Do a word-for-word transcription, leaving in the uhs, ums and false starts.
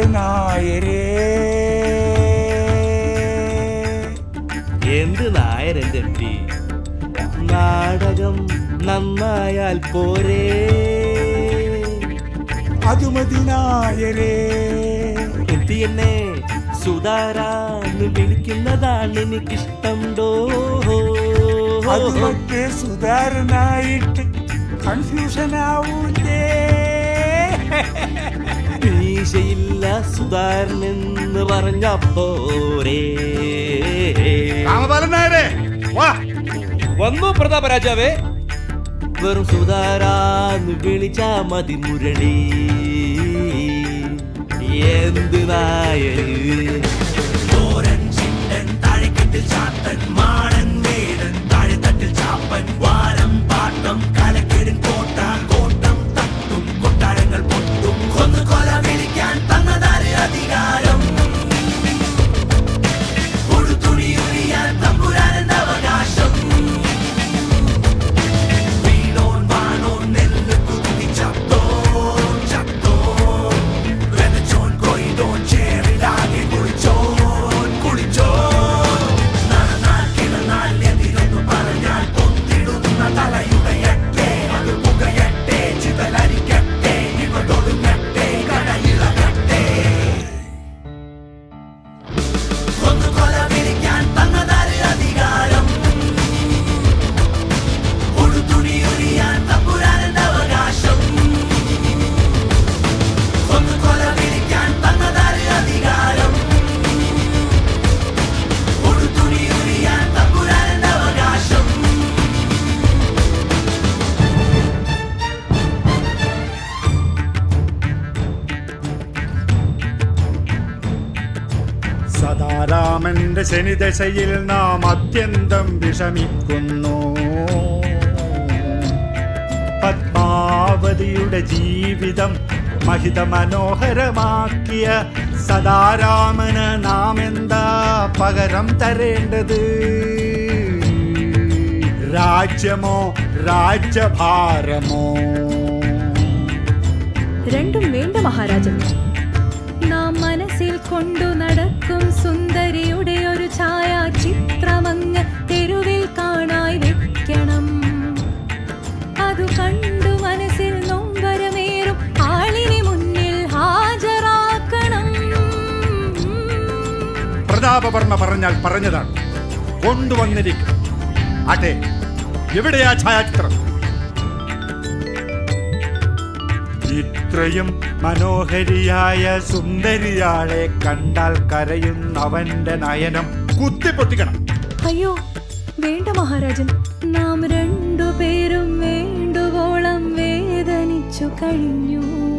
നായരേ. എന്ത് നായരന്റെ എംപി? നാടകം നന്നായാൽ പോരേ. അതുമതി നായരേ. എംപി എന്നെ സുധാരാന്ന് വിളിക്കുന്നതാണ് എനിക്കിഷ്ടം ഡോ. അതുമൊക്കെ സുധാരനായിട്ട് കൺഫ്യൂഷൻ ആവൂലേ? മീശയില്ല സുധാരനെന്ന് പറഞ്ഞ പോരേ. വന്നു പ്രതാപരാജാവേ. വെറും സുധാരാന്ന് വിളിച്ചാ മതി മുരളി. എന്ത് നായര്? സദാരാമന്റെ ശനിദശയിൽ നാം അത്യന്തം വിഷമിക്കുന്നു. പത്മാവതിയുടെ ജീവിതം മഹിത മനോഹരമാക്കിയ സദാരാമന് നാം എന്താ പകരം തരേണ്ടത്? രാജ്യമോ രാജ്യഭാരമോ? രണ്ടും വേണ്ട മഹാരാജൻ. നാം മനസ്സിൽ കൊണ്ടു നടക്കും സുന്ദരിയുടെ ഒരു ഛായാചിത്രമങ്ങ് തെരുവിൽ കാണായി വെക്കണം. അതു കണ്ടു മനസ്സിൽ നൊമ്പരമേറും ആളിനെ മുന്നിൽ ഹാജരാക്കണം. പ്രതാപവർമ്മ പറഞ്ഞാൽ പറഞ്ഞതാണ്. കൊണ്ടുവന്നിരിക്കും. അതെ, എവിടെയാ ഛായാചിത്രം? ഇത്രയും മനോഹരിയായ സുന്ദരിയാളെ കണ്ടാൽ കരയുന്നവന്റെ നയനം കുത്തിപ്പൊട്ടിക്കണം. അയ്യോ വേണ്ട മഹാരാജൻ. നാം രണ്ടുപേരും വേണ്ടുവോളം വേദനിച്ചു കഴിഞ്ഞു.